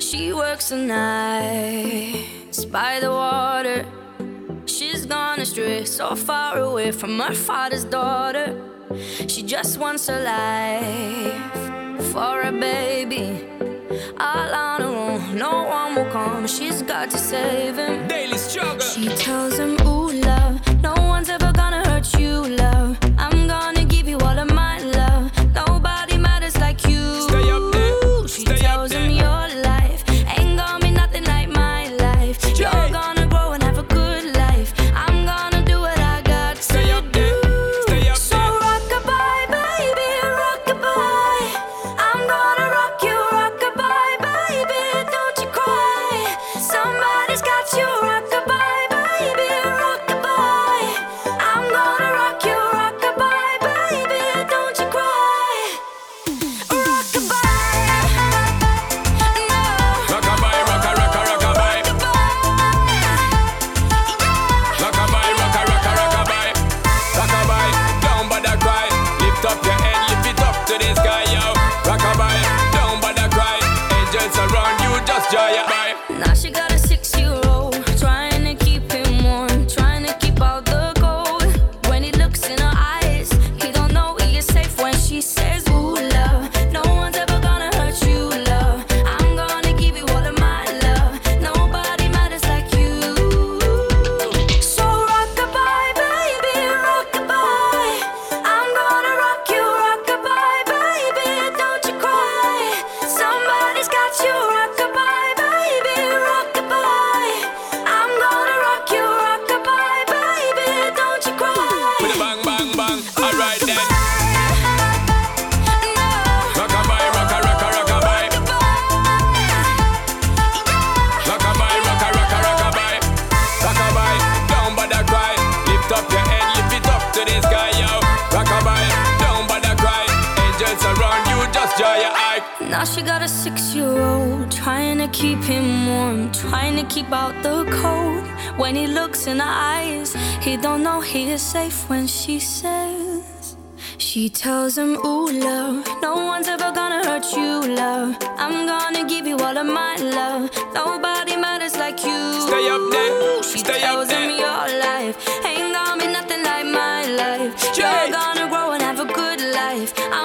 She works the nights by the water. She's gone astray, so far away from her father's daughter. She just wants her life for a baby. All on her own, no one will come. She's got to save him. Daily struggle. She tells him, ooh, love, no one's ever gonna hurt you, love. I'm gonna give you all of my love. Nobody matters like you. Stay up there. She Stay tells up there. him your life ain't gonna be nothing like my life. You're gonna grow and have a good life. I'm gonna do what I got to Stay up there. Stay up so there. rock-a-bye, baby, rock-a-bye. I'm gonna rock you, rock-a-bye, baby, don't you cry. Somebody's got you, rock-a-bye, baby, rock-a-bye. I'm gonna rock you, rock-a-bye, baby, don't you cry. Rock-a-bye, no. Rockabye, rocka, rocka, rockabye. Rockabye, rocka, rocka, rockabye. Rockabye, don't bother cry. Lift up your head, lift it up to the sky, yo. Rockabye, don't bother cry. Angels around you, just joy your eye. Now she got a 6-year-old, trying to keep him warm, trying to keep out the cold. When he looks in her eyes, he don't know he is safe when she says, ooh, love, no one's ever gonna hurt you, love. I'm gonna give you all of my love. Nobody matters like you. So rock-a-bye, baby, rock-a-bye. I'm gonna rock you, rock-a-bye, baby, don't you cry. Somebody's got you, rock-a-bye, baby, rock-a-bye. I'm gonna rock you, rock-a-bye, baby, don't you cry. With a bang, bang, bang. Alright then. No. Rockabye, rocka, rocka, rockabye. Rockabye, rocka, rocka, rockabye. Rockabye, don't bother cry. Lift up your head, lift it up to the sky, yo. Rockabye, don't bother cry. Angels around you, just joy your eye. Now she got a 6-year-old, trying to keep him warm, trying to keep out the cold. When he looks in her eyes, he don't know he is safe when she says. She tells him, ooh, love, no one's ever gonna hurt you, love. I'm gonna give you all of my love. Nobody matters like you. Stay up there. She Stay up tells him there. your life ain't gonna be nothing like my life. Jay. You're gonna grow and have a good life.